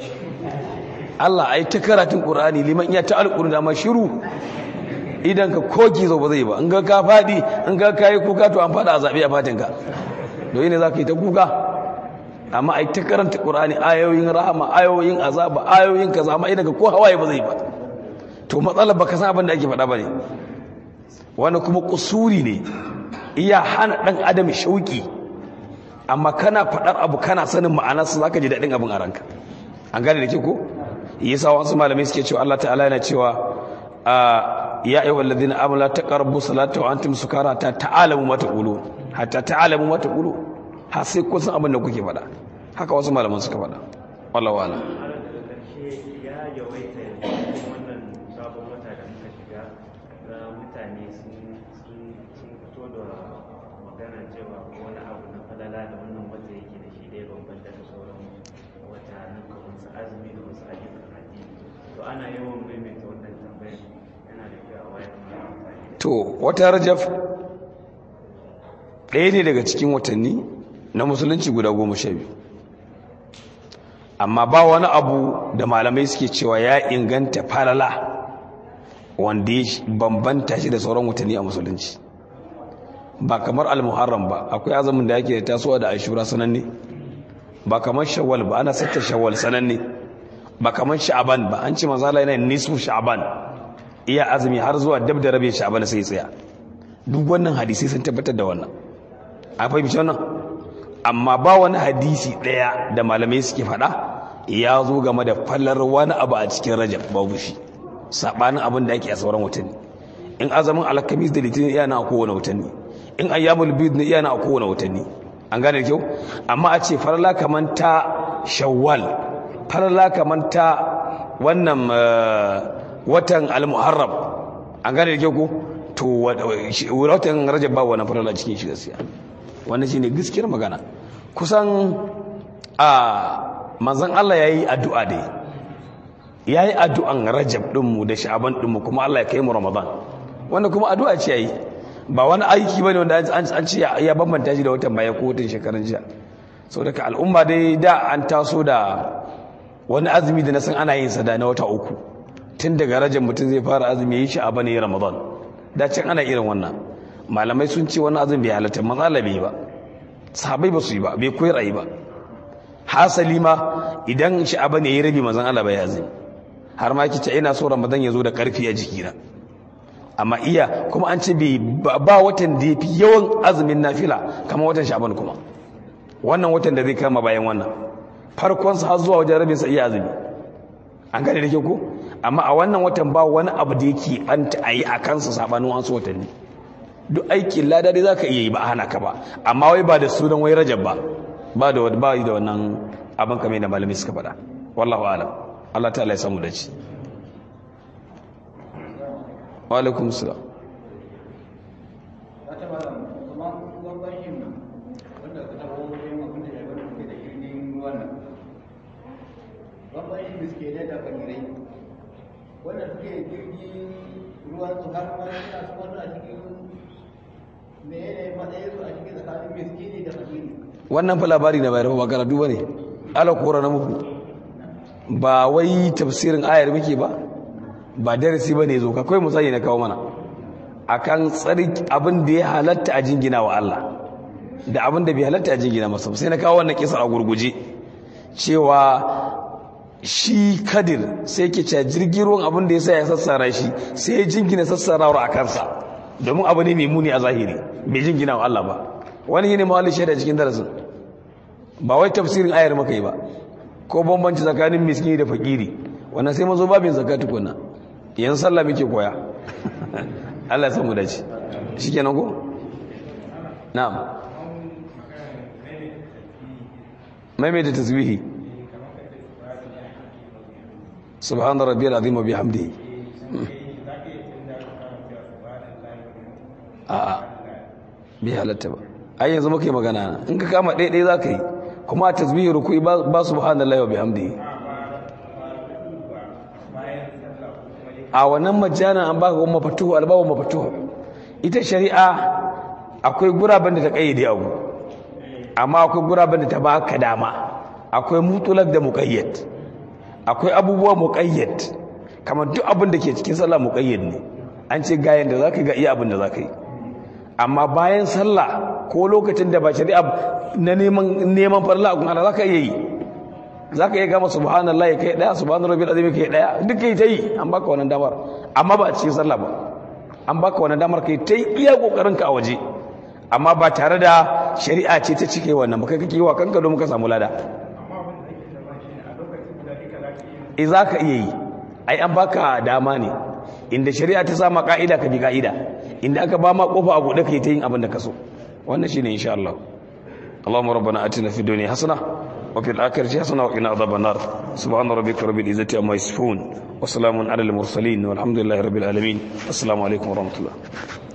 Allah ai ta karatun Qur'ani liman iya ta alƙur'ani da ma shiru idan ka koki zo ba zai ba in ga ka faɗi in ga kai kuka to an faɗa a zabe a fatin ka doyi ne zaka yi ta kuka amma ai ta karanta Qur'ani ayoyin rahama ayoyin azaba ayoyin kaza amma idan ka ko hawaye ba zai ba to matsalar baka san abin da ake faɗa bane wani kuma kusuri ne iya hana dan adam shauki amma kana faɗar abu kana sanin ma'anarsa za ka ji daɗin abin a ranka an gane da ke ko yasa wasu malamai suke cewa Allah ta'ala yana cewa ya ayyuhal ladina amanu la taqrabu salata wa antum sukara ta ta'alamu ma taqulu hatta ta'alamu ma taqulu har sai kun san abin da kuke faɗa haka wasu malaman suka faɗa wallahi wala ya yawaita wannan sabon wata da muka shiga mutane sun fito da magana cewa wani abu na falala da wannan wata yake da shi dai bambanta da sauran wata na kamar su azumi da wasu ayyukan addini to ana yawan maimaita wannan tambayar yana da kyau a wayar mai amfani to wata rajab ɗaya ne daga cikin watanni na musulunci guda goma sha biyu amma ba wani abu da malamai suke cewa ya inganta falala wanda ya bambanta shi da sauran watanni a musulunci ba kamar al-muharram ba, akwai azumin da yake tasowa da ashura sananne, ba kamar shawwal ba ana sitta shawwal sananne, ba kamar sha'ban ba an ce manzo Allah yana nisfu sha'ban iya azumi har zuwa dab da rabe sha'ban sai tsaya. Duk wannan hadisi sun tabbatar da wannan, a fahimci wannan. Amma ba wani hadisi daya da malamai suke faɗa ya zo game da fallar wani abu a cikin rajab, babu shi, sabanin abin da ake a sauran watanni. In azumin alkamis da litinin iya na a kowane watanni, in ayyamul bid ne iya na a kowane watanni, an gane da kyau. Amma a ce farla kaman ta shawwal, farla kaman ta wannan watan al-muharram, an gane da kyau ko to watan rajab ba wannan farla cikin shi gaskiya. Wannan shine gaskiyar magana. Kusan a manzon Allah yayi addu'a dai, yayi addu'an rajab din mu da sha'ban din mu kuma Allah ya kai mu ramadan, wanda kuma addu'a ce yayi, ba wani aiki bane wanda an ce ya bambanta shi da watan baya ko watan shekaran jiya. Saboda ka al'umma dai da an taso da wani azumi da na san ana yin sa da na wata uku, tun daga rajab mutum zai fara azumi yayi shi a bane ramadan, da can ana irin wannan. Malamai sun ce wannan azumi bai halatta, matsala bai ba, sahabbai ba su yi ba, bai koyar ayi ba. Hasali ma idan sha'aba ne ya rabi manzon Allah bai azumi, har ma kice ina so ramadan ya zo da karfi a jikina. Amma iya kuma an ce ba watan da yafi yawan azumin nafila kamar watan sha'ban, kuma wannan watan da zai kama bayan wannan farkon sa har zuwa wajen rabin sa iya azumi, an gane da ke ko. Amma a wannan watan ba wani abu da yake banta ayi a kansa sabanin wasu watanni. Duk aikin lada dai zaka iya yi, ba hana ka ba, amma wai ba da sunan wai rajab ba, ba da ba da wannan abin kamar da malami suka faɗa. Wallahu a'lam. Allah ta'ala ya samu dace. Wa alaikum salam. wanda suke jirgin ruwan su har ma suna su wannan a cikin mene matsayin su a cikin tsakanin miskini da fakiri. Wannan fa labari na bayar ba karatu bane, ala kora na muku, ba wai tafsirin ayar muke ba, ba darasi bane zo ka kai musali na kawo mana akan tsari abin da ya halatta a jingina wa Allah da abin da bai halatta a jingina masa. Sai na kawo wannan kisa a gurguje cewa shi Kadir sai ke cewa jirgin ruwan abin da ya sa ya sassara shi sai ya jingina sassarawar a kansa, domin abu ne mai muni a zahiri, bai jingina wa Allah ba. Wani ne mawalin shaida cikin darasin, ba wai tafsirin ayar maka yi ba, ko bambanci tsakanin miskini da fakiri, wannan sai mazo babin zakatu kuna yanzu sallah muke koya. Allah ya samu dace. Shikenan ko? Na'am. Maimaita tasbihi. Subhana rabbiyal azim wa bihamdihi. A'a. Bi halatta ba. Ai yanzu muke magana, in ka kama ɗaya ɗaya zaka yi, kuma tasbihi ruku'i ba subhanallahi wa bihamdihi. A wannan majana an baka kuma mafatuhu albabu mafatuhu. Ita shari'a akwai guraben da ta kayyade abu, amma akwai guraben da ta baka dama. Akwai mutulak da muqayyad, akwai abubuwa muqayyad, kamar duk abin da ke cikin sallah muqayyad ne, an ce ga yanda zaka ga iya abin da zaka yi. Amma bayan sallah ko lokacin da ba shari'a na neman neman farla kun Allah zaka iya yi, zaka iya gama subhanallahi kai daya, subhana rabbil azim kai daya, duk kai tayi, an baka wannan damar. Amma ba a cikin sallah ba, an baka wannan damar kai tayi iya kokarin ka a waje, amma ba tare da shari'a ce ta cike wannan ba, kai kake yi wa kanka domin ka samu lada. Eh zaka iya yi, ai an baka dama ne, inda shari'a ta sama ka'ida ka bi ka'ida, inda aka ba ma kofa a buɗe kai ta yin abin da ka so. Wannan shine insha Allah. Allahumma rabbana atina fid dunya hasana wa fil akhirati hasana wa qina adhaban nar. Subhana rabbika rabbil izzati amma yasifun wa salamun alal mursalin walhamdulillahi rabbil alamin. Assalamu alaikum wa rahmatullah.